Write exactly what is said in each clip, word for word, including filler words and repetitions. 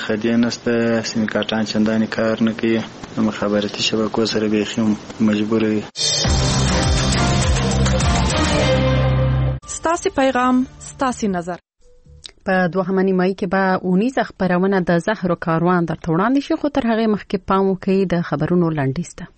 خدي نشته، سیم کارتان چندانې کار نه کوي، مخابراتي شبکو سره بیخي مجبور وي. ستاسې پیغام ستاسې نظر. په دوهمه نیمایي کې به اونیزه خپرونه د زهرو کاروان درته وړاندې شي، خو تر هغې مخکې پام وکړئ د خبرونو لنډیز ته.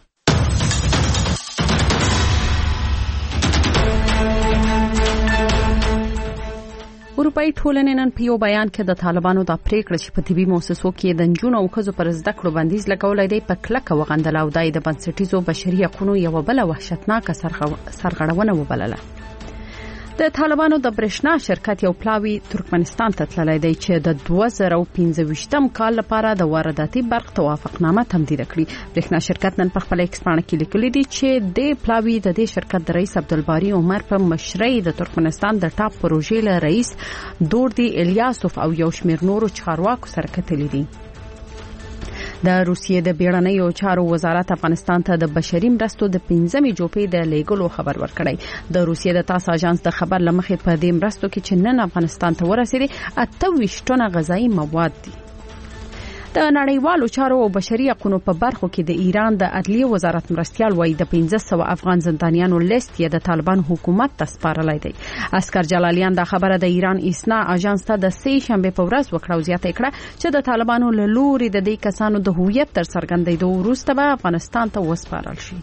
اروپایي ټولنې نن په یو بیان کې د طالبانو د پریکړه چې په طبي مؤسسو کې د نجونو او ښځو پر زده کړو بندیز لګولی دی په کلکه وغندله او دا یې د بنسټیزو بشري حقونو یوه بله وحشتناکه سرغړونه وبلله. د طالبانو د برېښنا شرکت یو پلاوی ترکمنستان ته تللی دی چې د دوه زره او پنځه ویشتم کال لپاره د وارداتي برق توافقنامه تمدید کړي. برېښنا شرکت نن په خپل ایکس پاڼه کې لیکلي دي چې د پلاوی د دې شرکت د رئیس عبدالباری عمر په مشرۍ د ترکمنستان د ټاپ پروژې له رئیس دوردی الیاسوف او یو شمېر نورو چارواکو سره کتلي دي. د روسیې د بیړنیو چارو وزارت افغانستان ته د بشري مرستو د پنځمې جوپې د لیږلو خبر ورکړی. د روسیې د تاس اژانس د خبر لمخې په دې مرستو کې چې نن افغانستان ته ورسېدي اته ویشت ټنه غذایي مواد دي. د نړیوالو چارو او بشري حقوقو په برخو کې د ایران د عدلیه وزارت مرستیال وایي د پنځه سوه افغان زندانیانو لیست یې د طالبان حکومت ته سپارلی دی. اسکر جلالیان دا خبره د ایران ایسنا اژانس ته د سې شنبې په ورځ وکړه او زیاته کړه چې د طالبانو له لوري د دې کسانو د هویت تر څرګندېدو وروسته به افغانستان ته وسپارل شي.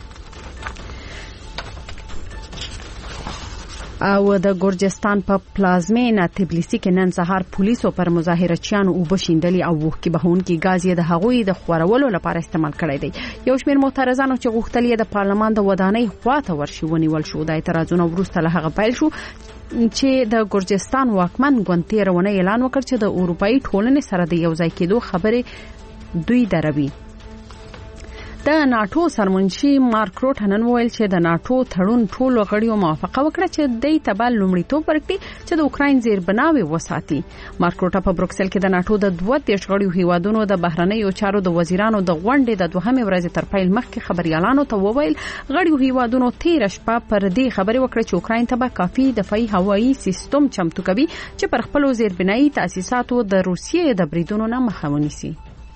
او د ګورجستان په پلازمینه تبلیسي کې نن سهار پولیسو پر مظاهرچیانو اوبه شیندلي او وښکې بهونکي ګاز یې د هغوی د خورولو لپاره استعمال کړی دی. یو شمېر معترضانو چې غوښتل یې د پارلمان د ودانۍ خواته ورشي ونیول شو. د اعتراضونو وروسته له هغه پیل شو چې د ګورجستان واکمن ګوند تېره اونۍ اعلان وکړ چې د اروپایي ټولنې سره د یو ځای کېدو خبرې دوی دروي. د ناتو سرمنشي مارک روټ نن وویل چې د ناتو تړون ټولو غړیو موافقه وکړه چې دوی ته به لومړیتوب ورکړي چې د اوکراین زیربناوې وساتي. مارک روټ په بروکسل کې د ناتو د دوه دېرش غړیو هیوادونو د بهرنیو چارو د وزیرانو د غونډې د دوهمې ورځې تر پیل مخکې خبريالانو ته وویل غړیو هیوادونو تېره شپه پر دې خبرې وکړه چې اوکراین ته به کافي دفاعي هوایي سیستم چمتو کوي چې پر خپلو زیربنایي تاسیساتو د روسیې د بریدونو نه مخه ونیسي.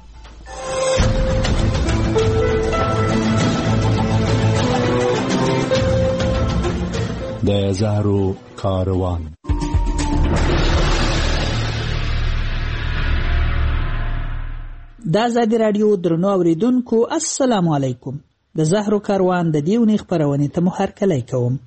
د زهرو کاروان. د ازادي رادیو درنو اوریدونکو السلام علیکم. د زهرو کاروان د دیونی خبرونه ته مو هرکلی کوم.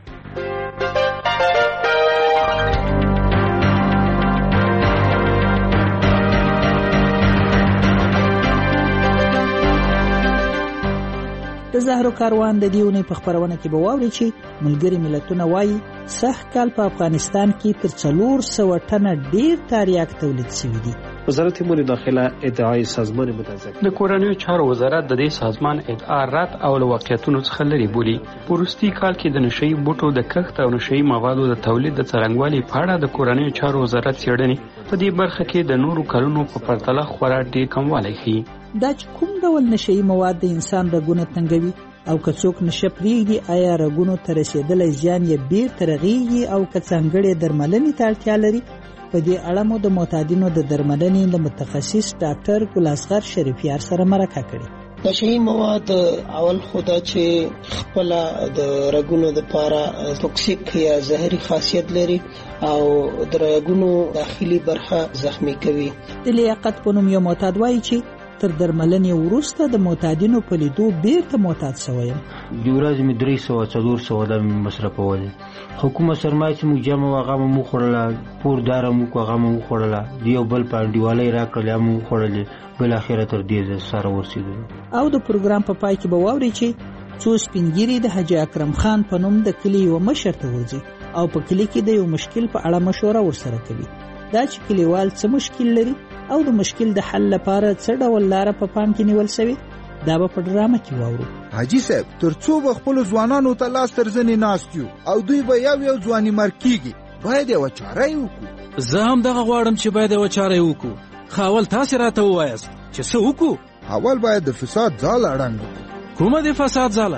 د زهرو کاروان د دیونی په خبرونه کې به واوري چې ملګری ملتونه وایي سخت کال په افغانستان کې پر څلور سوه ټنه ډیر تریاک تولید شوی دی. وزارت امور داخله ادعای سازمان متضرر د کورنیو چارو وزارت د دې سازمان ادعا رد او له واقعیتونو څخه لري بولي. پروستی کال کې د نشئی بوټو د کښت او نشئی موادو د تولید د څرنګوالي په اړه د کورنیو چارو وزارت څېړنې په دې برخه کې د نورو کلونو په پرتله خورا ډیر کموالی ښيي. دا چې کوم ډول نشئی مواد د انسان رګونه تنګوي او که څوک نشه پرېږدي آیا رګونو ته رسېدلی زیان یې بیرته رغېږي او که ځانګړې درملنې ته اړتیا لري. په دې اړه مو د معتادینو د درملنې د متخصص ډاکټر ګل اصغر شریفیار سره مرکه کړې. نشئی مواد اول خدا چې خپل د رګونو د پاره توکسیک یا زهري خاصیت لري او د رګونو داخلي برخه زخمی کوي. د لیاقت په نوم یو معتاد وایي چې تر درملنې وروسته د معتادینو په لیدو بیرته معتاد شویم. د ورځې مې درې سوه څلور سوه د مصرفول. حکومت سرمایه چې موږ جمع هغه مو خوړله، پور داره موږ هغه مو خوړله، د یو بل په انډیوالۍ راکړلې هغه مو خوړلې، بالاخره تر دې سره ورسېدلو. او د پروګرام په پای کې به واورئ چې څو سپینګیري د حاجي اکرم خان په نوم د کلي یو مشر ته ورځي او په کلي کې د یو مشکل په اړه مشوره ورسره کوي. دا چې کلیوال څه مشکل لري او د مشکل د حل لپاره څه ډول لاره په پام کې نیول شوی دا به په ډرامه کې واورو. حاجی صاحب ترڅو به خپل ځوانانو ته لاس تر زنې ناست یو او دوی به یو یو ځواني مړ کیږي، باید یوه چاره یې وکړو. زه هم دغه غواړم چې باید یوه چاره یې وکړو. ښه اول تاسې راته ووایاست چې څه وکړو. اول باید د فساد ځاله ړنګ کړو. کومه د فساد ځاله؟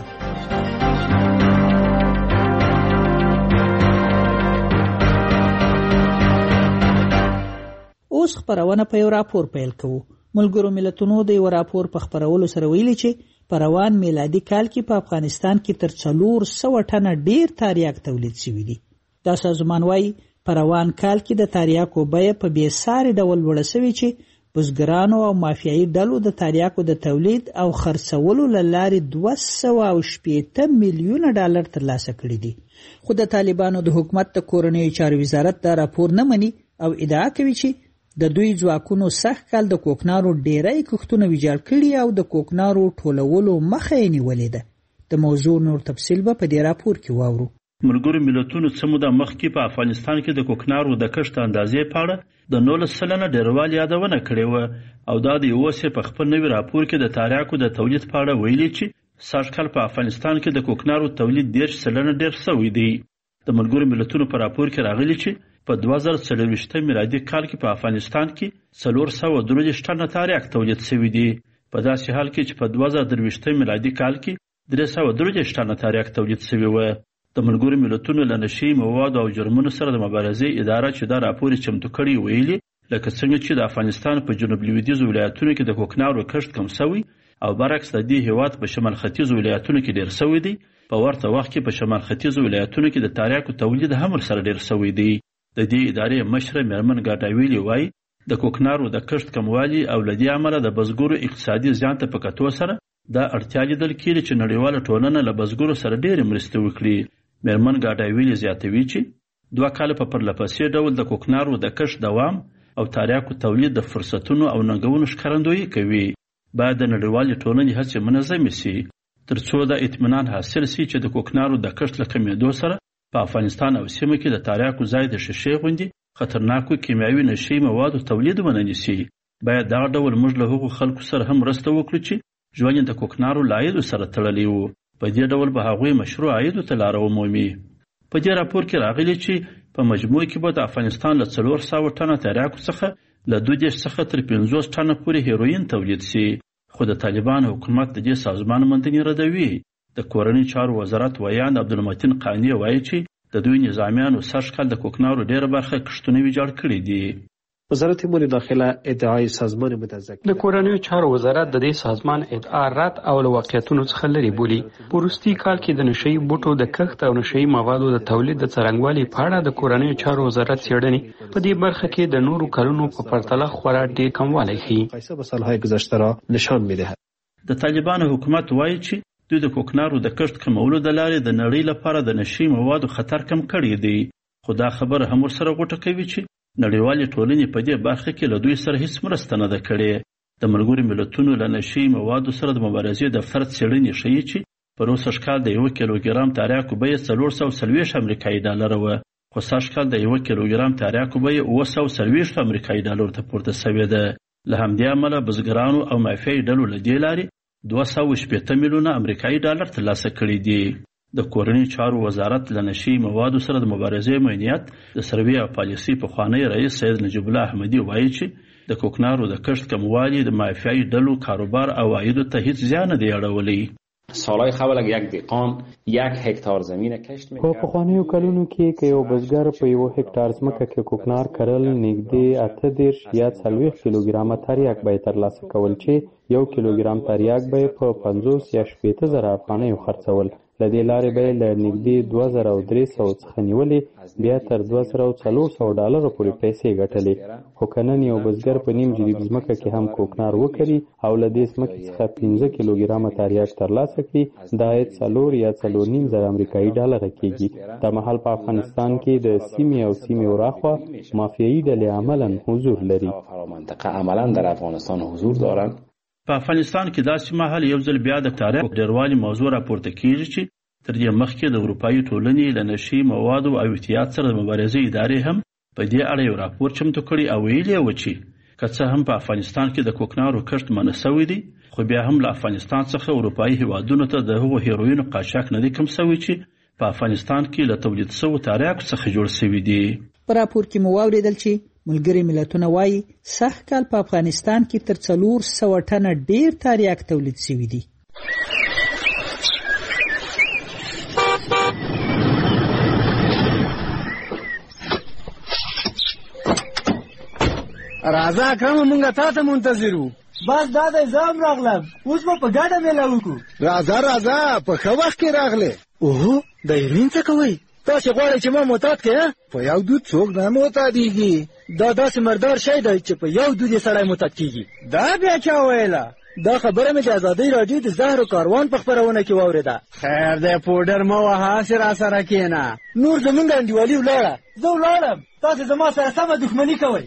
اوس خبرونه په یو راپور پیل کوو. ملګرو ملتونو د یو راپور په خبرولو سره ویلي چې په روان میلادي کال کې په افغانستان کې تر څلور سوه ټنه ډیر تریاک تولید شوي دي. دا سازمان وايي په روان کال کې د تریاکو بیه په بې ساري ډول لوړه شوې چې بزګرانو او مافیایي ډلو د تریاکو د تولید او خرڅولو له لارې دوه سوه او شپېته میلیونه ډالر ترلاسه کړي دي. خو د طالبانو د حکومت د کورنیو چارو وزارت دا راپور نه مني او ادعا کوي چې د دوی ځواکونو سخت کال د کوکنارو ډیری کښتونه ویجاړ کړي او د کوکنارو ټولولو مخه یې نیولې ده. د موضوع نور تفصیل به په دې راپور کې واورو. ملګرو ملتونو څه موده مخکې په افغانستان کې د کوکنارو د کښت اندازې په اړه د نولس سلنه ډیروالي یادونه کړې وه او دا د یوسې په خپل نوي راپور کې د تریاکو د تولید په اړه ویلي چې سږ کال په افغانستان کې د کوکنارو تولید دېرش سلنه ډېر شوی دی. د ملګرو ملتونو په راپور کې راغلي چې په دوه زره څلرویشتم میلادي کال کې په افغانستان کې څلور سوه درویشت ټنه تریاک تولید شوي دي. په داسې حال کې چې په دوه زره درویشتم میلادي کال کې درې سوه درویشت ټنه تریاک تولید شوي وه. د ملګرو ملتونو له نشي موادو او جرمونو سره د مبارزې اداره چې دا راپور چمتو کړی ویلي لکه څنګه چې د افغانستان په جنوب لویدیځو ولایتونو کې د کوکنارو کښت کم شوی او برعکس د دې هیواد په شمال ختیځو ولایتونو کې ډیر شوی دی. په ورته وخت کې په شمال ختیځو ولایتونو کې د تریاکو تولید هم ورسره ډیر شوی دی. د دې ادارې مشره میرمن ګاډاویلي وایي د کوکنارو د کښت کموالي او له دې امله د بزګرو اقتصادي زیان ته په کتو سره دا اړتیا لیدل کېږي چې نړیواله ټولنه له بزګرو سره ډېرې مرستې وکړي. میرمن ګاډاویلي زیاتوي چې دوه کاله په پرلپسې ډول د کوکنارو د کښت دوام او تریاکو تولید د فرصتونو او ننګونو ښکارندویي کوي. باید د نړیوالې ټولنې هڅې منظمې سي تر څو د اطمینان حاصل سي چې د کوکنارو د کښت له کمېدو سره په افغانستان او سیمه کې د تریاکو ځای د شیشې غوندې خطرناکو کیمیاوي نشي موادو تولید ونه نیسي. باید دغه ډول موږ له هغو خلکو سره هم مرسته وکړو چې ژوند د کوکنارو له عایدو سره تړلی و. په دې ډول به هغوی مشروع عایدو ته لاره ومومي. په دې راپور کې راغلي چې په مجموع کې به د افغانستان له څلور سوه ټنه تریاکو څخه له دوه دېرش څخه تر پنځوس ټنه پورې هیروین تولید شي. خو د طالبان حکومت د دې سازمان موندنې ردوي. د کورنۍ چارو وزارت ویاند عبدالمتین قانی وایي چې د دوی نظامیانو سږ کال د کوکنارو ډیره برخه کښتونه ویجاړ کړي دي. وزارت امور داخله ادعای سازمان متذکر د کورنیو چارو وزارت د دې سازمان ادعا رد او له واقعیتونو څخه لرې بولي. په وروستي کال کې د نشهیي بوټو د کښت او نشهیي موادو د تولید د څرنګوالي په اړه د کورنیو چارو وزارت څېړنې په دې برخه کې د نورو کلونو په پرتله خورا ډېر کموالی ښیي. په سالهای گذشته را نشان می‌دهد. د طالبانو حکومت وایي چې دوی د کوکنارو د کښت کمولو د لارې د نړۍ لپاره د نشي موادو خطر کم کړی دی. خو دا خبره هم ورسره غوټه کوي چې نړیوالې ټولنې په دې برخه کې له دوی سره هیڅ مرسته نه ده کړې. د ملګرو ملتونو له نشي موادو سره د مبارزې دفتر څېړنې ښیي چې په روسږ کال د یو کیلوګرام تریاکو بیه څلور سوه څلوېښت امریکایي ډالره وه. خو سږ کال د یو کیلوګرام تریاکو بیه اوه سوه څلوېښت امریکایي ډالرو ته پورته شوې ده. له همدې امله بزګرانو او مافیایي ډلو له دې لارې دوه سوه شپېته میلیونه امریکایي ډالر ترلاسه کړي دي. د کورنیو چارو وزارت له نشي موادو سره د مبارزې معینیت د سروې او پالیسي پخوانی رئیس سید نجیب الله احمدي وایي چې د کوکنارو د کښت کموالی د مافیایي ډلو کاروبار او عایدو ته هیڅ زیان نه دی اړولی. سالهای قبل اگه یک دهقان یک هکتار زمین کشت میکرد په پخوانیو کلونو کې که یو بزګر په یو هکتار ځمکه کې کوکنار کرل نږدې اته دېرش یا څلوېښت کیلوګرامه تریاک به یې ترلاسه کول چې یو کیلوګرام تریاک به یې په پنځوس یا شپېته زره افغانیو خرڅول. له دې لارې به یې له نږدې دوه زره او درې سوه څخه نیولې بیا تر دوه زره او څلور سوه ډالرو پورې پیسې ګټلې. خو که نن یو بزګر په نیم جریب ځمکه کې هم کوکنار وکري او له دې ځمکې څخه پنځه کیلوګرامه تریاک ترلاسه کړي دا عاید څلور یا څلور نیم زره امریکایي ډالره کېږي. دا مهال په افغانستان کې د سیمې او سیمې وراخوا مافیایي ډلې عملاً حضور لري. منطقه عملاً در افغانستان حضور دارند. په افغانستان کې داسې مهال یو ځل بیا د تریاک ډیروالي موضوع راپورته کېږي چې تر دې مخکې د اروپایي ټولنې له نشي موادو او احتیاط سره د مبارزې ادارې هم په دې اړه یو راپور چمتو کړی او ویلي و چې که څه هم په افغانستان کې د کوکنارو کښت منع شوی دی خو بیا هم له افغانستان څخه اروپایي هیوادونو ته د هغو هیروینو قاچاق نه دی کم شوی چې په افغانستان کې له تولید شوو تریاکو څخه جوړ شوي دي. په راپور کې مو واورېدل چې ملګري ملتونه وایي سږ کال په افغانستان کې تر څلور سوه ټنه ډیر تریاک تولید شوي دي. راځه اکرم مونږه تا ته منتظر وو. بس دا د زام راغلم، اوس به په ګډه میله وکړو. راځه راځه په ښه وخت کې راغلې. اوهو د ایرین څه کوئ؟ تاسې غواړئ چې ما معتاد کړې؟ په یو دود څوک نه معتادېږي. دا داسې مردار شی دی چې په یو دود یې سړی معتاد کېږي. دا بیا چا ویله؟ دا خبره مې د ازادۍ راډیو د زهرو کاروان په خپرونه کې واورېده. خیر دی پوډر مه وهه، هسې را سره کښېنه. نور زمونږ انډیوالي ولاړه، زه ولاړم، تاسې زما سره سمه دښمني کوئ.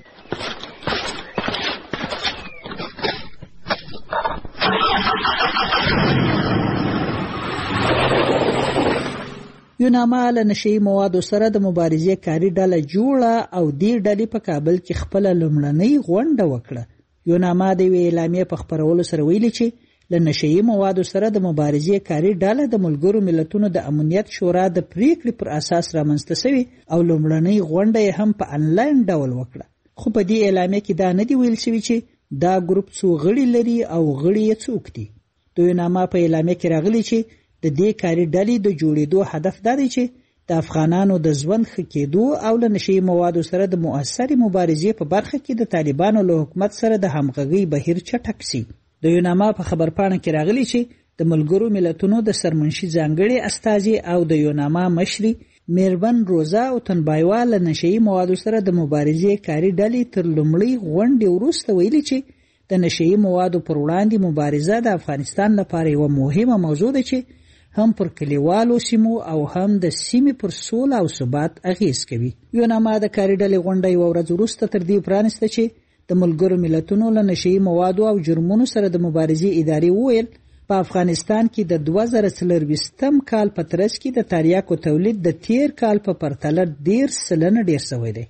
یوناما له نشهیي موادو سره د مبارزې کاري ډله جوړه او دې ډلې په کابل کې خپله لومړنۍ غونډه وکړه. یوناما د یوې اعلامیې په خپرولو سره ویلي چې له نشهیي موادو سره د مبارزې کاري ډله د ملګرو ملتونو د امنیت شورا د پریکړې پر اساس رامنځته شوې او لومړنۍ غونډه یې هم په انلاین ډول وکړه. خو په دې اعلامیې کې دا نه دی ویل شوی چې دا ګروپ څو غړي لري او غړي یې څوک دي. د یوناما په اعلامیې کې راغلي چې د دې کاري ډلې د جوړېدو هدف دا دی چې د افغانانو د ژوند ښه کېدو او له نشهیي موادو سره د مؤثرې مبارزې په برخه کې د طالبانو له حکومت سره د همغږۍ بهیر چټک سي. د یوناما په خبرپاڼه کې راغلي چې د ملګرو ملتونو د سرمنشي ځانګړي استازي او د یوناما مشري میربن روزا او تنبایوال له نشهیي موادو سره د مبارزې کاري ډلې تر لومړۍ غونډې وروسته ویلي چې د نشهیي موادو پر وړاندې مبارزه د افغانستان لپاره یوه مهمه موضوع ده چې هم پر کلیوالو سیمو او هم د سیمې پر سوله او ثبات اغیز کوي. یوناما د کاري ډلې غونډه یوه ورځ وروسته تر دې پرانسته چې د ملګرو ملتونو له نشهیي موادو او جرمونو سره د مبارزې ادارې وویل په افغانستان کې د دوه زره څلرویشتم کال په ترڅ کې د تریاکو تولید د تیر کال په پرتله ډېر سلنه ډېر شوی دی.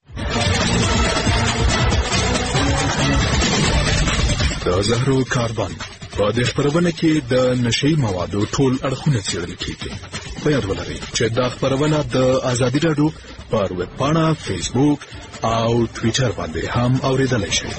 د زهرو کاروان په دې خبرونه کې د نشهیي موادو ټول اړخونه څېړل کېږي. په یاد ولرئ چې دا خبرونه د ازادي راډیو پر ویب پاڼه، فیسبوک او ټویټر باندې هم اورېدلی شئ.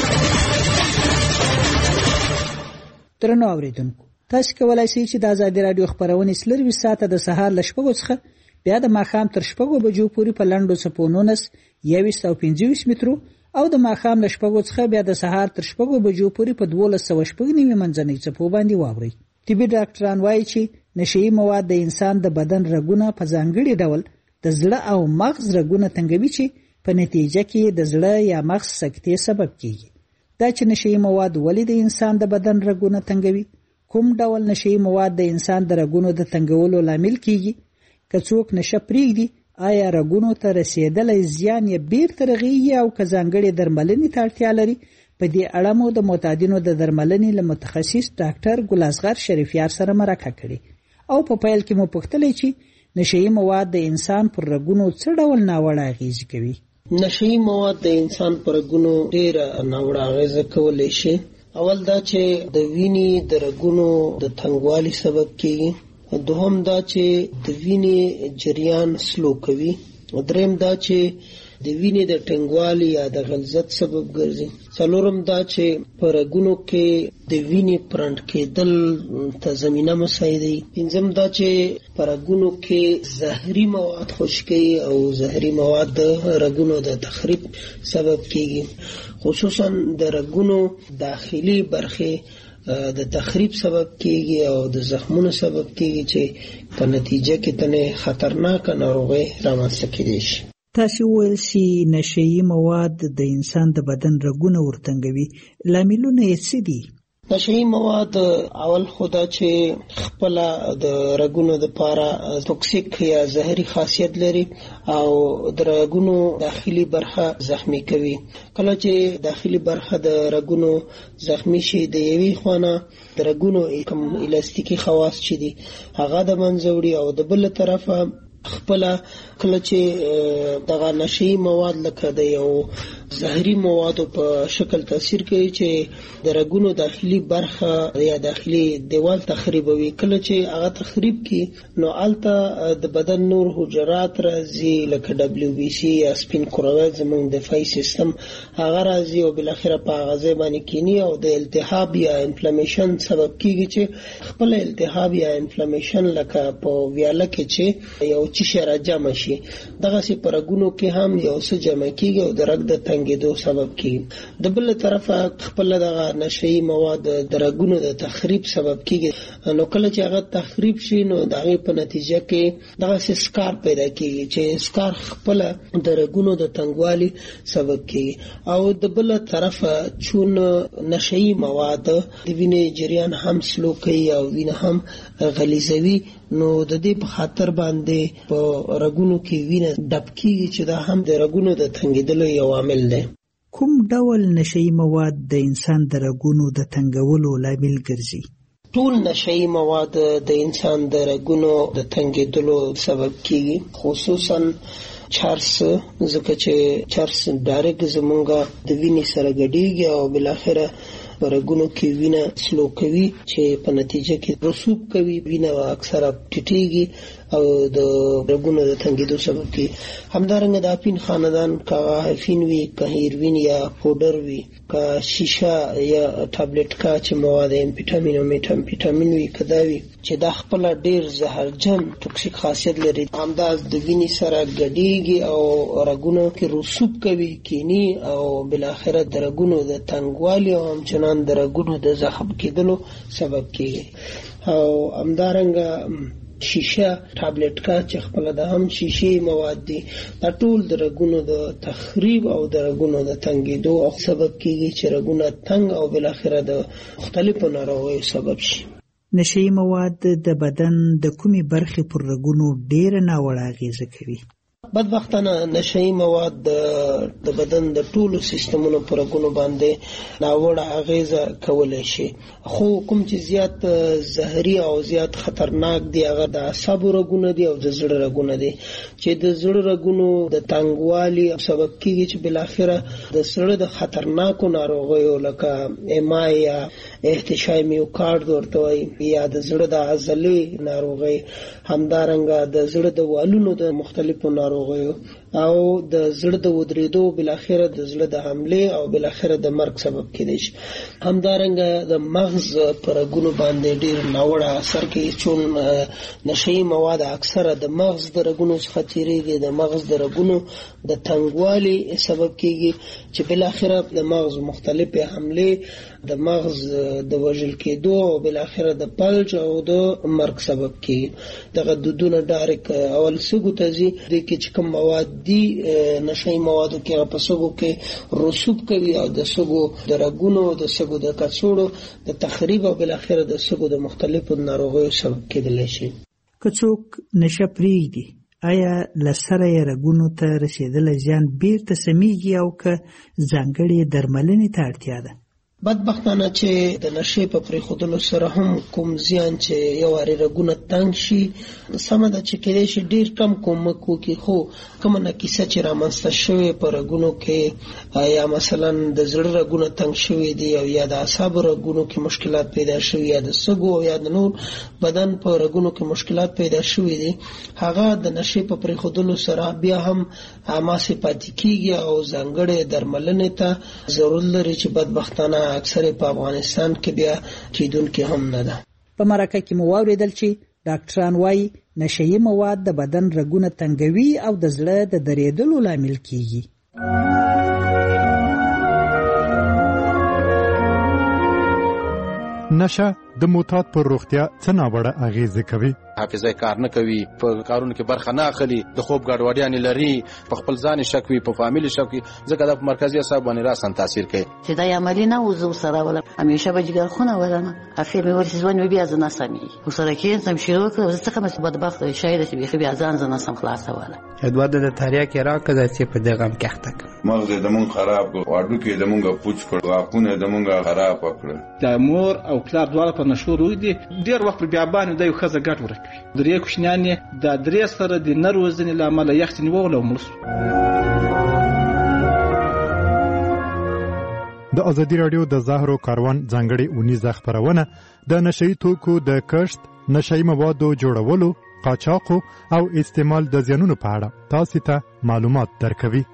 درنو اورېدونکو، تاسو کولای شئ چې د ازادي راډیو خبرونه څلرویشت ساعته د سهار له شپږو څخه بیا د ماښام تر شپږو بجو پورې په لنډو څپو نولس، یوویشت او پنځه ویشت مترو او د ماښام له شپږو څخه بیا د سهار تر شپږو بجو پورې په دولس سوه شپږ نوي منځنۍ څپو باندې واورئ. طبي ډاکټران وایي چې نشهیي مواد د انسان د بدن رګونه په ځانګړي ډول د زړه او مغز رګونه تنګوي چې په نتیجه کې د زړه یا مغز سکتې سبب کیږي. دا چې نشهیي مواد ولې د انسان د بدن رګونه تنګوي، کوم ډول نشهیي مواد د انسان د رګونو د تنګولو لامل کیږي، که څوک نشه پرېږدي آیا رګونو ته رسیدلی زیان یې بیرته رغیږي او که ځانګړې درملنې ته اړتیا لري، په دې اړه مو د معتادینو د درملنې له متخصص ډاکټر ګل اصغر شریفیار سره مرکه کړې او په پیل کې مو پوښتلی چې نشهیي مواد د انسان پر رګونو څه ډول ناوړه اغیزې کوي. نشهیي مواد د انسان پر رګونو ډېره ناوړه اغیزه کولی شي. اول دا چې د وینې د رګونو د تنګوالي سبب کیږي، دوهم دا چې د وینې جریان سلو کوي، دریم دا چې د وینې د ټینګوالي یا د غلظت سبب ګرځي، څلورم دا چې په رګونو کې د وینې پرنټ کېدل ته زمینه مساعدوي، پنځم دا چې په رګونو کې زهري مواد خشکوي او زهري مواد د رګونو د تخریب سبب کیږي، خصوصا د رګونو داخلي برخې د تخریب سبب کیږي او د زخمونو سبب کیږي چې په نتیجه کې تنه خطرناک ناروغي رامنځته کېدای شي. تاسو ویل چې نشهیي مواد د انسان د بدن رګونه ورتنګوي، لاملونه یې څه دي؟ نشهیي مواد اول خدا چې خپل د رګونو د پاره توکسیک یا زهري خاصیت لري او د رګونو داخلي برخه زخمی کوي. کله چې داخلي برخه د رګونو زخمی شي د یوې خونه د رګونو کوم الاستیکي خواص چي دي هغه د منځوړي او د بل طرفه خپل کله چې دغه نشهیي مواد لکه د یو زهري موادو په شکل تاثیر کوي چې د رګونو داخلي برخه یا داخلي دیوال تخریبوي، کله چې هغه تخریب کی نو الته د بدن نور حجرات راځي لکه دبليو بي سي یا سپین کرویات زموږ دفاعي سیستم هغه راځي او بل اخره په هغه باندې کینی او د التهاب یا انفلامیشن سبب کیږي چې خپل التهاب یا انفلامیشن لکه په ویاله کې چې یو چې شرجه مشي دغه سي پرګونو کې هم یو څه جمع کیږي او د رګ د تنګ تنګېدو سبب کیږي. د بل طرفه خپل دغه نشئی مواد د رګونو د تخریب سبب کیږي. نو کله چې هغه تخریب شي نو دغه په نتیجه کې دغه سکار پیدا کیږي چې سکار خپل د رګونو د تنګوالي سبب کیږي. او د بل طرفه چون نشئی مواد د وینې جریان هم سلو کوي او وینه هم غلیظوي، نو د دې په خاطر باندې په رګونو کې وینه ډب کیږي چې دا هم د رګونو د تنګېدلو یو عامل دی. کوم ډول نشئی مواد د انسان د رګونو د تنګولو لامل ګرځي؟ ټول نشئی مواد د انسان د رګونو د تنګېدلو سبب کیږي، خصوصا چارس، ځکه چې چارس ډایرکټ زمونږه د وینې سره ګډیږي او بالاخره رګونو کې وینه سلو کوي چې په نتیجه کې رسوب کوي، وینه اکثره ټیټیږي او د رګونو د تنګېدو سبب کیږي. همدارنګه د اپین خاندان کا افین وی، کا هیروین یا پودر وی، کا شیشه یا ټابلیټ کا چې مواد امفیټامین او میټامفیټامین وی کداوی چې د خپل ډیر زهرجن ټوکسیک خاصیت لري، همداز د وینې سره ګډیږي او رګونو کې رسوب کوي کینی او بالاخره د رګونو د تنګوالي او همچنان د رګونو د زخم کېدلو سبب کیږي. او همدارنګه شیشه ټابلیټ کا چې خپل د هم شیشې مواد دي، دا ټول د رګونو د تخریب او د رګونو د تنګېدو او سبب کیږي چې رګونه تنګ او بالاخره د مختلفو ناروغیو سبب شي. نشئی مواد د بدن د کومې برخې پر رګونو ډېره ناوړه اغېزه کوي؟ بدبختانه نشئی مواد د بدن د ټولو سیستمونو پر رګونو باندې ناوړه اغیزه کولای شي، خو کوم چې زیات زهري او زیات خطرناک دی هغه د اعصابو رګونه دي او د زړه رګونه دي چې د زړه رګونو د تنګوالي سبب کیږي چې بالاخره د زړه د خطرناکو ناروغیو لکه ایمای یا احتشای میوکارد ورته وایي یا د زړه د عضلې ناروغي، همدارنګه د زړه د والونو د مختلفو ناروغیو او د زړه د ودریدو بالاخره د زړه د حمله او بالاخره د مرګ سبب کېدای شي. همدارنګه د مغز پر رګونو باندې ډیر ناوړه اثر کوي، چون نشئی مواد اکثره د مغز د رګونو څخه تیریږي، د مغز د رګونو د تنګوالي سبب کېږي چې بالاخره د مغز مختلفه حمله د مغز د وژل کېدو او بالاخره د فلج او د مرګ سبب کېږي. دغه دودونه ډایرک اول سګو تزي د کې چې کوم مواد دي نشئی موادو کې په سګو کې رسوب کوي او د سګو د رګونو د سګو د کڅوړو د تخریب او بالاخره د سګو د مختلفو ناروغیو سبب کېدلی شي. که څوک نشه پرېږدي، آیا لسره یې رګونو ته رسېدلی زیان بیرته سمیږي او که ځانګړې درملنې ته اړتیا ده؟ بدبختانه چې د نشې په پرېښودلو سره هم کوم زیان چې یو وارې رګونه تنګ شي، سمه ده چې کېدای شي ډېر کم کومک وکړي، خو کومه ناکیسه چې رامنځته شوې په رګونو کې یا مثلا د زړه رګونه تنګ شوي دي او یا د اعصابو رګونو کې مشکلات پیدا شوي یا د سږو او یا د نور بدن په رګونو کې مشکلات پیدا شوي دي، هغه د نشې په پرېښودلو سره بیا هم هماسې پاتې کېږي او ځانګړې درملنې ته ضرورت لري چې بدبختانه اکثر په افغانستان کې بیا کېدونکې هم نه ده. په مرکه کې مو واورېدل چې ډاکټران وایي نشئی مواد د بدن رګونه تنګوي او د زړه د درېدلو لامل کیږي. نشه د معتاد پر روغتیا څه ناوړه اغیزه کوي؟ حافظه کار نه کوي، په کارونو کې برخه نه اخلي، د خوب ګډوډیاں لري، په خپل ځان شک وي، په فامیل شک وي، ځکه د مرکزي اعصاب باندې راسن تاثیر کوي. چې دا عملی نه وزو سره ولا همیشه به جګر خونه ولنه افیر مې ورسې ځوان بیا ځنه سمي وسره کې سم شروع کړ، زه څنګه مې بدبخت شاید چې بیا ځان ځنه سم خلاص ولا ادوار د تاریخ راکړه چې په دغه هم کېخته مغز د مونږ خراب کړ، واډو کې د مونږ پوچ کړ، واپونه د مونږ خراب کړ. د مور او پلار دواړه په نشو روي دي، ډیر وخت بیا باندې د یو خزه ګټ ورکوي، درې کوشنیان د درې سره د نروزنې لامل یختنی وغله ومرس. د ازادي رادیو د زهرو کاروان ځانګړي اونیزه خبرونه د نشئی توکو د کښت، نشئی موادو جوړولو، قاچاقو او استعمال د زیانونو په اړه تاسو ته معلومات درکوي.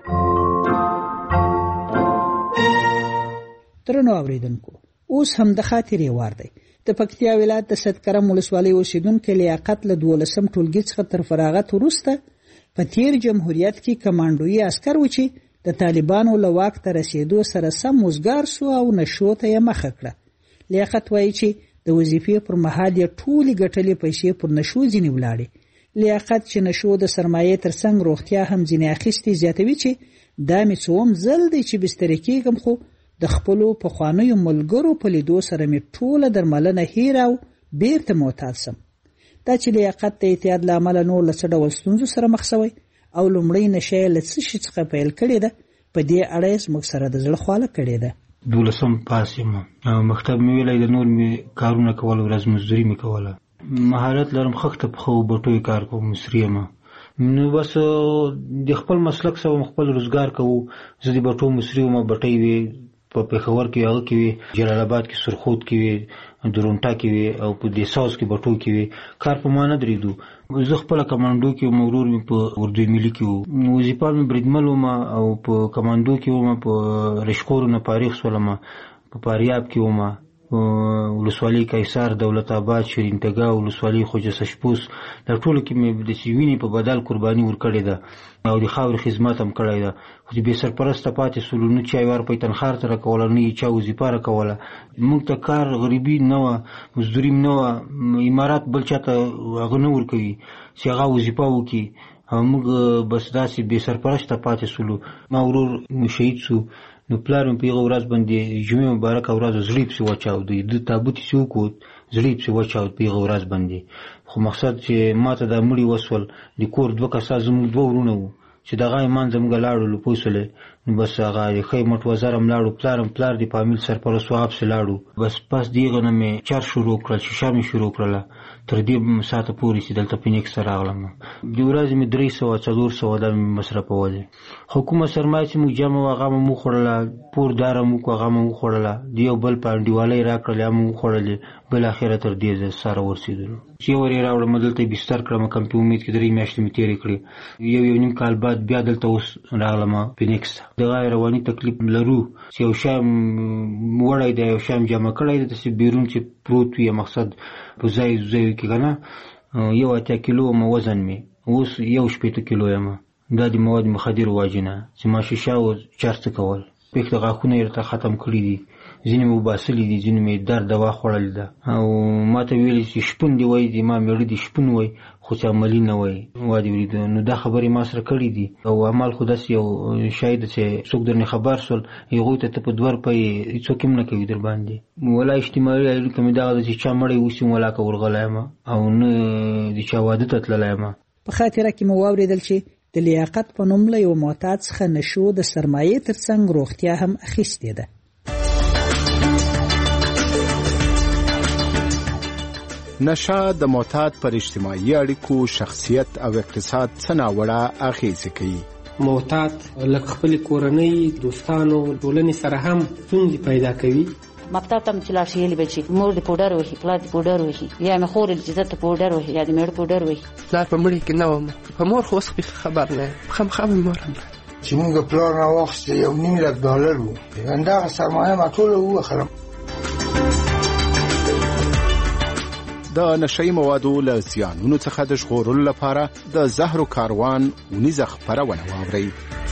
ترنو اوریدونکو، اوس هم د خاطرې وار دی. د پکتیا ولایت د سدکرم ولسوالۍ اوسیدونکو لیاقت له دولسم ټولګي څخه تر فراغت وروسته په تیر جمهوریت کې کمانډوي عسکر و چې د طالبانو له واک ته رسیدو سره سم وزګار سو او نشو ته یې مخه کړه. لیاقت وایي چې د وظیفې پر مهال یې ټولې ګټلې پیسې پر نشو ځینې ولاړې. لیاقت چې نشو د سرمایې ترڅنګ روغتیا هم ځینې اخیستې زیاتوي چې دا مې څوم ځل دی چې بسترې کېږم، خو د خپلو پخوانیو ملګرو په لیدو سره مې ټوله درملنه هیره او بیرته معتاد سم. دا چې لیاقت د اعتیاد له امله نور له څه ډول ستونزو سره مخ شوی او لومړی نشه یې له څه شي څخه پیل کړې ده، په دې اړه یې زموږ سره د زړه خواله کړې ده. دولسم پاس یم، مکتب مې ویلی د نور مې کارونه کول، ورځ مزدوري مې کوله. مهارت لرم، خښته پښه او بټوې کار کوم، مصري یم. نو بس د خپل مسلک سره خپل روزګار کوو. زه د بټو مصري وم، بټۍ وې په پېښور کې، هغه کې وې، جلال آباد کې، سرخود کې وې، درونټا کې وې او په دساوس کې بټو کې وې. کار په ما نه درېدو. زه خپله کمانډو کې وم، ورور مې په اردو ملي کې و. وظیفه مې بریدمل وم او په کمانډو کې وم. په رشخورو نه فارغ شولم، په فاریاب کې وم، ولسوالۍ قیصار، دولت آباد، شیرین تګاه ولسوالۍ، خوجه سشپوس، دا ټولو کې مې د وینې په بدل قرباني ورکړې ده او د خاورې خدمت هم کړی ده. خو چې بې سرپرسته پاتې سولو، نه چا یې ورپی تنخوا راته راکوله، نه یې چا وظیفه راکوله. موږ ته کار غریبي نه وه، مزدوري نه وه، امارات بل چا ته هغه نه ورکوي چې هغه وظیفه وکړي او موږ بس داسې بې سرپرسته پاتې سولو. ما ورور شهید سو، نو پلار مې په هغه ورځ باندې جمعې مبارکه ورځ زړه یې پسې وچاود، د تابوت یې وکوت، زړه یې پسې وچاود په هغه ورځ باندې. خو مقصد چې ما ته دا مړي وسول، د کور دوه کسه زموږ دوه ورونه وو چې دغه یې منځه موږ لاړو لپوسلې. نو بس هغه د ښی مټ وزر هم لاړو، پلار هم پلار د فامیل سرپرست و، هغه پسې لاړو. بس پس د هغه نه مې چار شروع کړل، شیشه مې شروع کړله تر دې ساعته پورې چې دلته فینکس ته راغلم. د ورځې مې درې سوه څلور سوه دا مې مصرفولې. خو کومه سرمایه چې موږ جمع وه هغه مې وخوړله، پور داره مو هغه مې وخوړله، د یو بل په انډیوالۍ راکړلې هغه مې وخوړلې. بالاخره تر دې ځای سره ورسېدلو چې ور یې راوړم، دلته یې بستر کړم، کمپي امید کې درې میاشتې مې تېرې کړې. یو یو نیم کال بعد بیا دلته اوس راغلم فینکس ته. دغه رواني تکلیف لرو چې یو شی وړی دی، یو شی جمع کړی دی، داسې بیرون چې پروت وي، مقصد په ځای ځایو کې که نه. یو اتیا کیلو م وزن مې، اوس یو شپېته کیلو یم. دا د مواد مخدرو وجې نه چې ما شیشه او چرڅ کول. پېښ د غاښونه یې راته ختم کړي دي، ځینې مې وباسلي دي، ځینې مې درد دوا خوړلې ده. او ما ته ویلي چې شپون دې وایي، د ما مېړه دې شپون وایي، خو چې عملي نه وایي. وا دې ورېده. نو دا خبرې ما سره کړي دي او عمل خو داسې یو شی ده چې څوک درنې خبر سول، هغوی ته ته په دوه روپۍ هېڅوک هم نه کوي در باندې. ولا اجتماعي اړیکه مې دغه ده چې چا مړی اوسي ولا که ورغلی یم او نه د چا واده ته تللی یم. په خاطره کې مو واورېدل چې د لیاقت په نوم له یو معتاد څخه نشو د سرمایې ترڅنګ روغتیا هم اخیستې ده. نشه د معتاد پر اجتماعي اړیکو، شخصیت او اقتصاد څه ناوړه اغېزې کوي. معتاد لکه خپل کورنۍ، دوستانو، ټولنې سره هم ستونزې پیدا کوي. مکتب ته چې لاړ شي یې به چې مور دې پوډر وهي، پلار دې پوډر وهي، یا مې خور چې زه ته پوډر وهي، یا دې مېړه پوډر وهي. پلار په مړي کې نه وم، په مور خو اوس خبر نه یم، خامخا مې مور هم چې موږ پلار راواخیسته یو نیم لک ډالر و، همدغه سرمایه ما ټوله ووخلم. د نشهیي موادو له زیانونو څخه د ژغورلو لپاره د زهرو کاروان اونیزه خپرونه واورئ.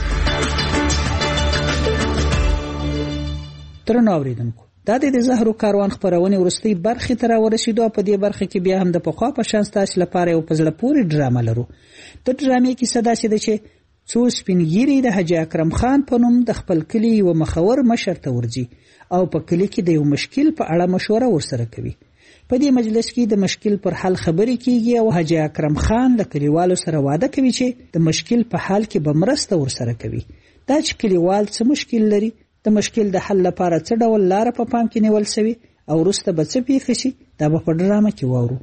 درنو اورېدونکو، دا د زهرو کاروان خپرونې وروستۍ برخې ته راورسېدو او په دې برخه کې بیا هم د پخوا په شان ستاسو لپاره یو په زړه پورې ډرامه لرو. د ډرامې کیسه داسې ده چې څو سپین ږیري د حاجي اکرم خان په نوم د خپل کلي یو مخور مشر ته ورځي او په کلي کې د یو مشکل په اړه مشوره ورسره کوي. په دې مجلس کې د مشکل پر حل خبرې کیږي او حاجي اکرم خان د کلیوالو سره وعده کوي چې د مشکل په حل کې به مرسته ورسره کوي. دا چې کلیوال څه مشکل لري، د مشکل د حل لپاره څه ډول لاره په پام کې نیول شوی او وروسته به څه پیښ شي، دا به په ډرامه کې واورو.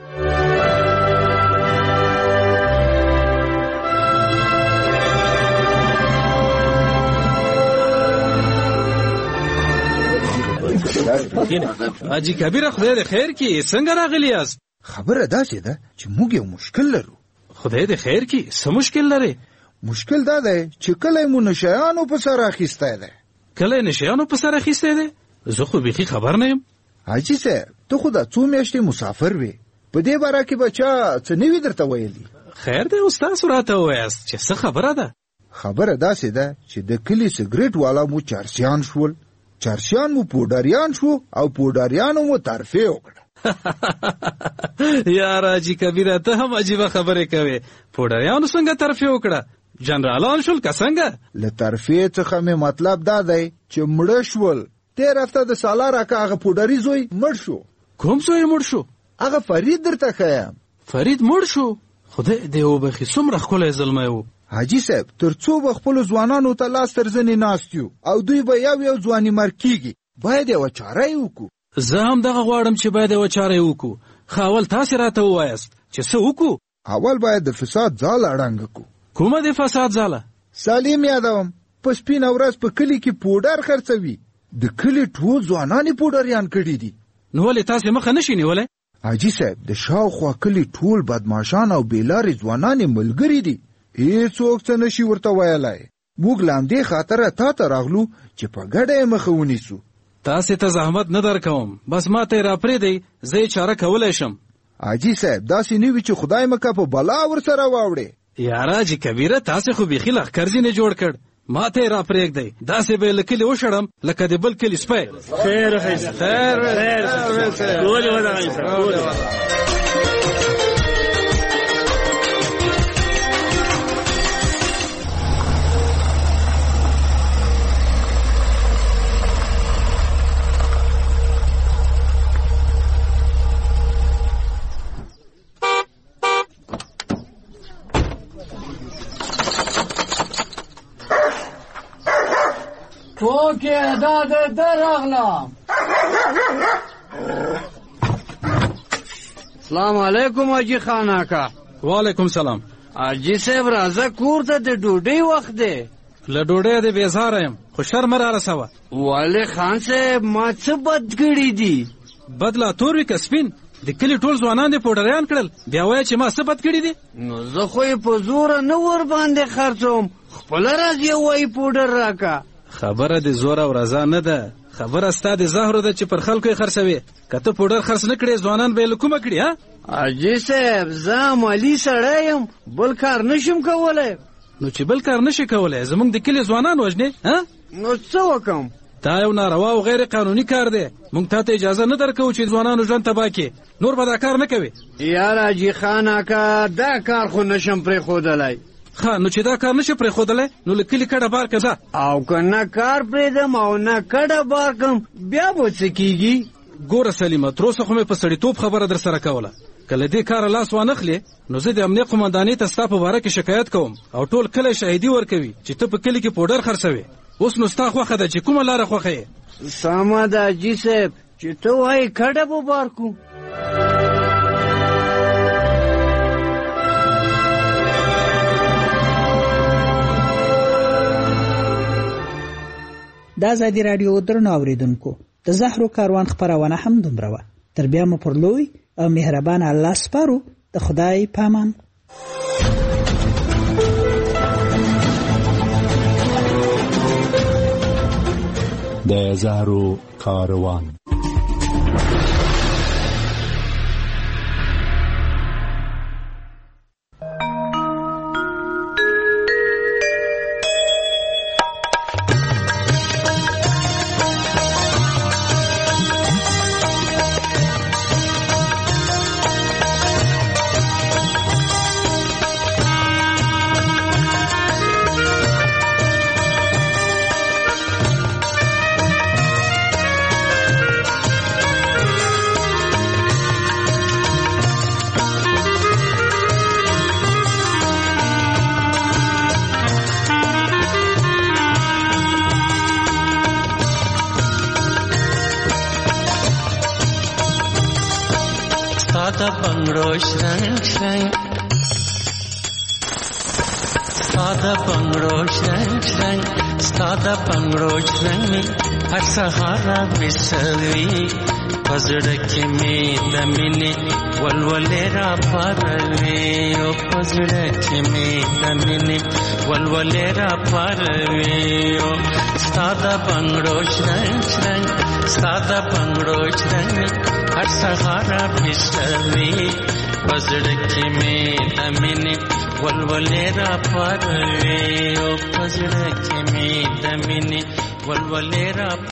حاجي کبیره، خدای دې خیر کړي، څنګه راغلی یاست؟ خبره داسې ده چې موږ یو مشکل لرو. خدای دې خیر کړي، څه مشکل لري؟ مشکل دا دی چې کله مو نشیانو په سر اخیستی دی. کله نشیانو په سر اخیستی دی؟ زه خو بیخي خبر نه یم. حاجي صاحب، ته خو دا څو میاشتې مسافر وې، په دې باره کې به چا څه نه وي درته ویلي؟ خیر دی، اوس تاسو راته ووایاست چې څه خبره ده. خبره داسې ده چې د کلي سګریټ والا مو چارسیان شول، چارسیان مو پوډریان شو او پوډریانو مو ترفیع وکړه. یار حاجي کبیره ته هم عجیبه خبرې کوې. پوډریانو څنګه ترفیع وکړه؟ جنرالان شول که څنګه؟ له ترفیع څخه مې مطلب دا دی چې مړه شول. تېر هفته د سالار اکا هغه پوډري زوی مړ شو. کوم زوی مړ شو؟ هغه فرید درته ښیم. فرید مړ شو؟ خدای دې وبخي، څومره ښکلی زلمی و. حاجي صاحب تر څو به خپلو ځوانانو ته لاس تر زنې ناست یو او دوی به یو یو ځواني مرګ کېږي. باید یوه چاره یې وکړو. زه هم دغه غواړم چې باید یوه چاره یې وکړو. ښه اول تاسې راته ووایاست چې څه وکړو. اول باید د فساد ځاله ړنګه کړو. کومه د فساد ځاله؟ سالم یادوم په سپینه ورځ په کلي کې پوډر خرڅوي. د کلي ټول ځوانان یې پوډریان کړي دي. نو ولې تاسې مخه نشئ نیولی؟ حاجي صاحب د شاوخوا کلي ټول بدماشان او بېلارې ځوانان یې ملګري دي. هېڅوک څه نشي ورته ویلی. موږ له همدې خاطره تا ته راغلو چې په ګډه یې مخه ونیسو. تاسې ته زحمت نه درکوم، بس ما ته یې راپرېږدئ، زه یې چاره کولی شم. حاجي صاحب داسې نه وي چې خدای مکه په بلا ورسره واوړې. یاره حاجي کبیره تاسې خو بیخي لښکر ځینې جوړ کړ. ما ته یې راپرېږدئ، داسې به یې له کلي وشړم لکه د بل کلي سپی. خیر خیر خیر ټولې ودرئ ټولې. اوکې دا د ده راغلم. سلام علیکم حاجي خان اکا. وعلیکم سلام. حاجي صاحب راځه کور ته، د ډوډۍ وخت دی. له ډوډۍ دې بېزاره یم، خو شر مه رارسوه. ولې خان صاحب ما څه بد کړي دي؟ بد لا تور وي که سپین؟ د کلي ټول ځوانان دې پوډریان کړل، بیا وایه چې ما څه بد کړي دي؟ نو زه خو یې په زوره نه ور باندې خرڅوم، خپله راځي وایي پوډر راکه. خبره د زور او رضا نه ده، خبره ستا د زهرو ده چې پر خلکو یې خرڅوي. که ته پوډر خرڅ نه کړې ځوانان به یې له کومه کړي؟ ها حاجي صاحب زه عملي سړی یم، بل کار نشم کولی. نو چې بل کار نشي کولی زموږ د کلي ځوانان وژنې؟ ها نو څه وکړم؟ دا یو ناروا او غیر قانوني کار دی. موږ تا ته اجازه نه درکوو چې ځوانانو ژوند تباه کړې. نور به دا کار نه کوې. یار حاجي خان اکا دا کار خو نشم پرېښودلی. ښه نو چې دا کار نشي پرېښودلی نو له کلي کډه بار که ځه. او که نه کار پرېږدم او نه کډه بار کړم بیا به څه کېږي؟ ګوره سلیمه تر اوسه خو مې په سړیتوب خبره در سره کوله. که له دې کاره لاس وانخلې نو زه د امنیت قمندانۍ ته ستا په باره کې شکایت کوم او ټول کلی شاهدي ورکوي چې ته په کلي کې پوډر خرڅوې. اوس نو ستا خوښه ده چې کومه لاره خوښه یې؟ سمه ده حاجي صاحب چې ته وایې کډه به بار کړو. د ازادي راډیو درنو اوریدونکو د زهرو کاروان خپرونه هم دومره وه. تر بیا مو پر لوی او مهربان الله سپارو. د خدای پامان. د زهرو کاروان. Sada bangro shrang shrang, sada bangro shrang shrang, sada bangro shrang me, har sahara misalvi, pazdak me damine, walwalera parve, o pazdak me damine, walwalera parve, o sada bangro shrang shrang, ساده بنگړو چرنګ هر سهار بشوي پزړه کې مې د مینې ولولې را پروي او پزړه کې مې د مینې ولولې را